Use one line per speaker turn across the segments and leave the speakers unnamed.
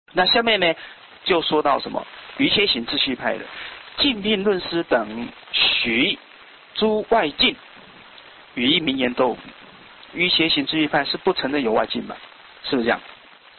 那下面呢，就说到什么余切行秩序派的进聘论师等许诸外境，语义名言都余切行秩序派是不承认有外境嘛？是不是这样？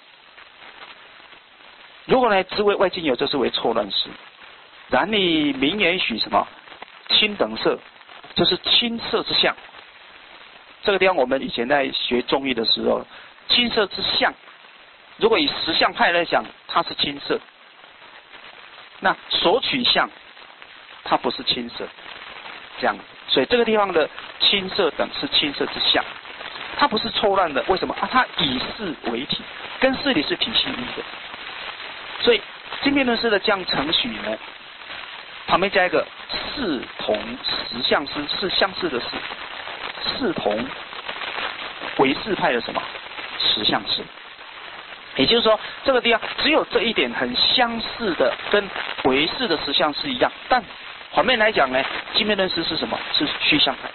如果呢，知为外境有，就是为错乱事。然你名言许什么亲等色，就是亲色之相。这个地方我们以前在学中医的时候，亲色之相，如果以实相派来讲，它是亲色。那所取相，它不是亲色，这样。所以这个地方的亲色等是亲色之相，它不是错乱的。为什么啊？它以事为体，跟事理是体系一的。所以经辩论师的这样程序呢，旁边加一个视同实相师，是相似的事，视同唯识派的什么实相师。也就是说，这个地方只有这一点很相似的，跟唯识的实相是一样。但反面来讲呢，经辩论师是什么？是虚相派。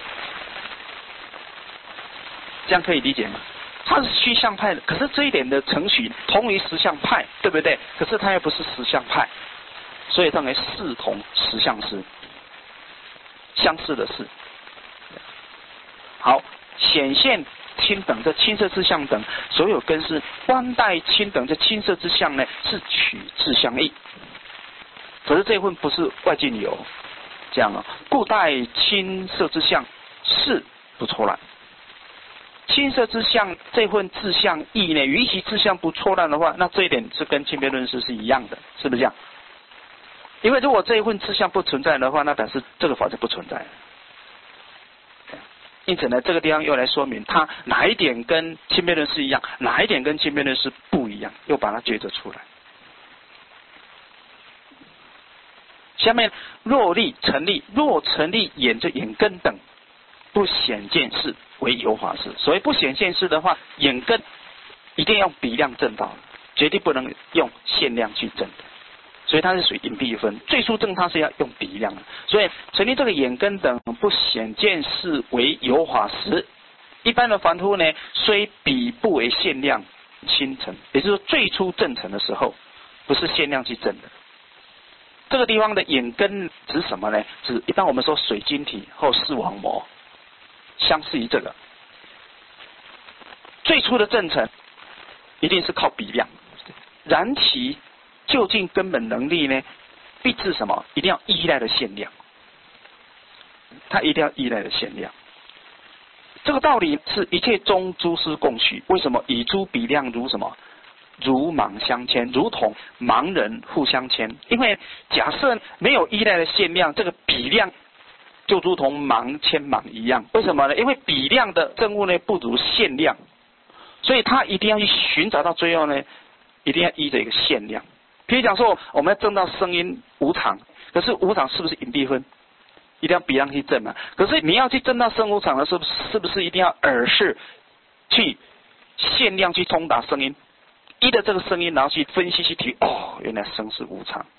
这样可以理解吗？它是虚相派的，可是这一点的程序同于实相派，对不对？可是它又不是实相派，所以称为视同实相师，相似的事。好，显现亲等这亲色之相等，所有根是观待亲等这亲色之相呢，是取自相异。可是这份不是外境有，这样故待亲色之相是不错乱。亲色之相这份自相异呢，与其自相不错乱的话，那这一点是跟经辩论师是一样的，是不是这样？因为如果这一份自相不存在的话，那表示这个法就不存在。因此呢，这个地方又来说明它哪一点跟经辩论师一样，哪一点跟经辩论师不一样，又把它抉择出来。下面若成立眼这眼根等不显见事为有法事。所谓不显见事的话，眼根一定要用比量证到，绝对不能用限量去证的。所以它是属于隐蔽分，最初证它是要用比量的。所以成立这个眼根等不显见事为有法时，一般的凡夫呢，虽比不为限量亲证，也就是说最初证成的时候，不是限量去证的。这个地方的眼根指什么呢？指一般我们说水晶体或视网膜，相似于这个。最初的证成一定是靠比量，然其究竟根本能力呢，必致什么？一定要依赖的限量，它一定要依赖的限量。这个道理是一切中诸师共许。为什么？以诸比量如什么？如盲相牵，如同盲人互相牵。因为假设没有依赖的限量，这个比量就如同盲牵盲一样。为什么呢？因为比量的证物呢不如限量，所以他一定要去寻找到最后呢，一定要依着一个限量。比如讲说，我们要证到声音无常，可是无常是不是隐蔽分？一定要比量去证嘛。可是你要去证到声无常的时候，是不是一定要耳识去限量去通达声音？依着这个声音，然后去分析去提，原来声是无常。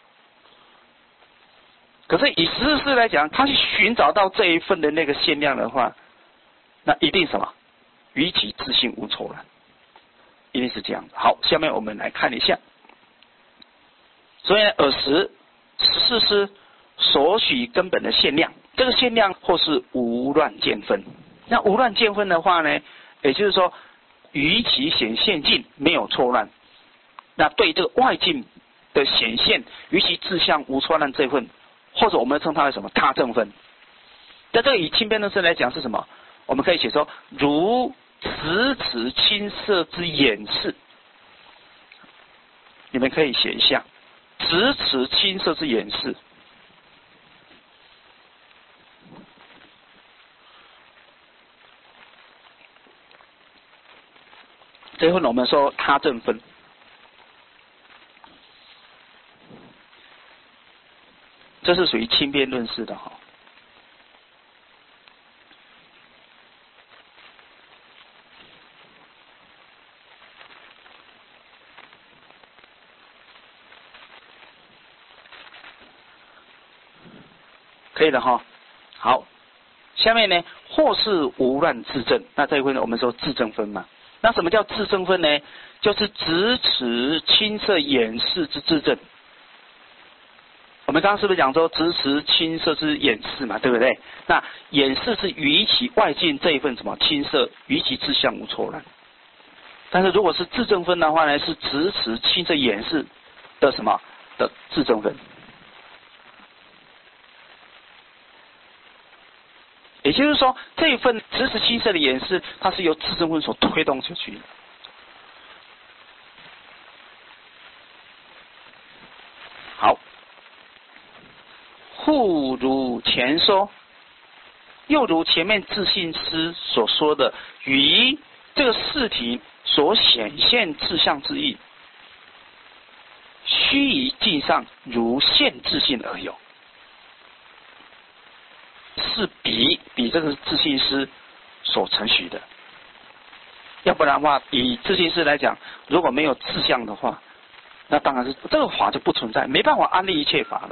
可是以实事来讲，他去寻找到这一份的那个限量的话，那一定什么？于其自性无错了，一定是这样的。好，下面我们来看一下。所以呢，尔时实事所许根本的限量，这个限量或是无乱见分。那无乱见分的话呢，也就是说，于其显现境没有错乱，那对这个外境的显现，于其自相无错乱这份，或者我们称它为什么他证分。在这个以亲辩论师来讲是什么？我们可以写说，如此亲色之眼识，你们可以写一下，此亲色之眼识。这份我们说他证分，这是属于亲辩论式的哈。可以的哈。好，下面呢，或是无乱自证，那这一回呢，我们说自证分嘛。 那什么叫自正分呢？就是直持青色眼视之自正。我们刚刚是不是讲说直持青色之眼视嘛，对不对？那眼视是于其外境这一份什么青色，于其自相无错乱。但是如果是自正分的话呢，是直持青色眼视的什么的自正分。也就是说，这一份直持青色的眼视，它是由自正分所推动出去的。好，复如前说，又如前面自信师所说的，于这个事体所显现志向之意，须于境上如现自信而有。是比这个自信师所承许的，要不然的话，以自信师来讲，如果没有志向的话，那当然是这个法就不存在，没办法安立一切法了。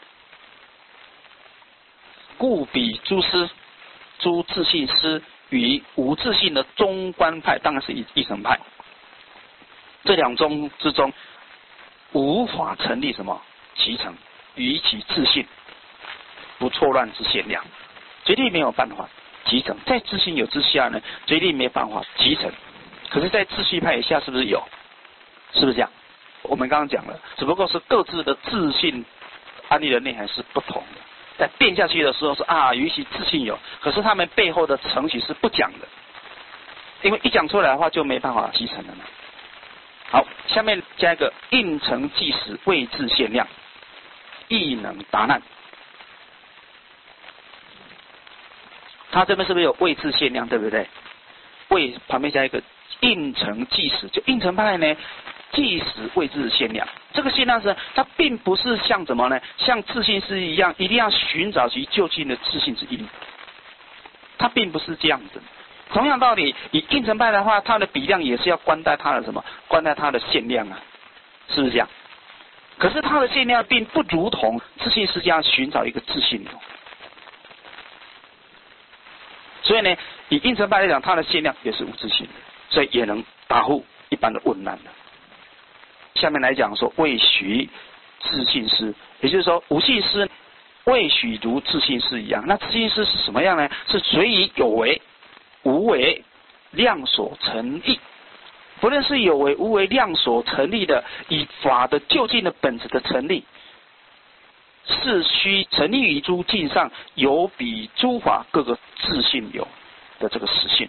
故比诸师、诸自信师与无自信的中观派，当然是一神派，这两宗之中，无法成立什么其成，与其自信不错乱之限量，绝对没有办法集成。在自信有之下呢，绝对没办法集成。可是，在自信派以下是不是有？是不是这样？我们刚刚讲了，只不过是各自的自信安立的内涵是不同的。在变下去的时候是与其自信有，可是他们背后的程序是不讲的，因为一讲出来的话就没办法集成了嘛。好，下面加一个应成即时未自限量，亦能达难。他这边是不是有未自限量，对不对？未旁边加一个应成即时，就应成派呢，即时未自限量。这个限量是它并不是像什么呢？像自信师一样，一定要寻找其究竟的自信之因。它并不是这样子。同样道理，以应成派的话，它的比量也是要关在它的什么？关在它的限量啊，是不是这样？可是它的限量并不如同自信师这样寻找一个自信。所以呢，以应成派来讲，它的限量也是无自信的，所以也能答复一般的问难的。下面来讲说，未许自信师，也就是说，无信师未许如自信师一样。那自信师是什么样呢？是随以有为、无为、量所成立。不论是有为、无为、量所成立的，以法的究竟的本质的成立，是须成立于诸境上，有比诸法各个自信有的这个实性。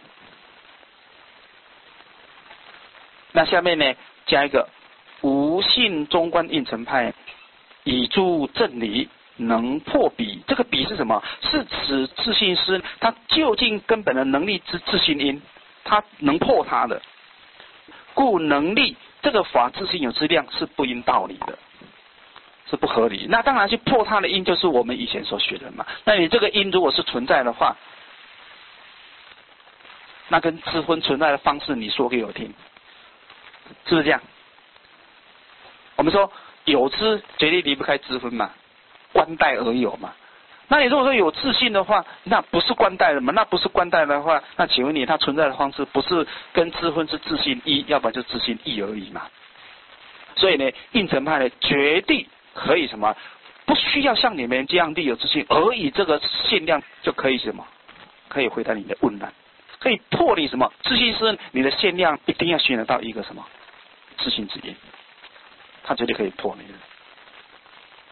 那下面呢，加一个无信中观应成派，以诸正理能破彼。这个彼是什么？是指自信师他究竟根本的能力之自信因，他能破他的。故能力这个法自信有之量是不应道理的，是不合理。那当然去破它的因，就是我们以前所学的嘛。那你这个因如果是存在的话，那跟知分存在的方式，你说给我听，是不是这样？我们说有知绝对离不开知分嘛，观待而有嘛。那你如果说有自信的话，那不是观待的嘛？那不是观待的话，那请问你它存在的方式不是跟知分是自信一，要不然就自信一而已嘛。所以呢，应成派呢绝对可以什么？不需要像你们这样立有自信，而以这个限量就可以什么？可以回答你的问难，可以破你什么？自信是你的限量一定要寻得到一个什么自信之因，它绝对可以破你的。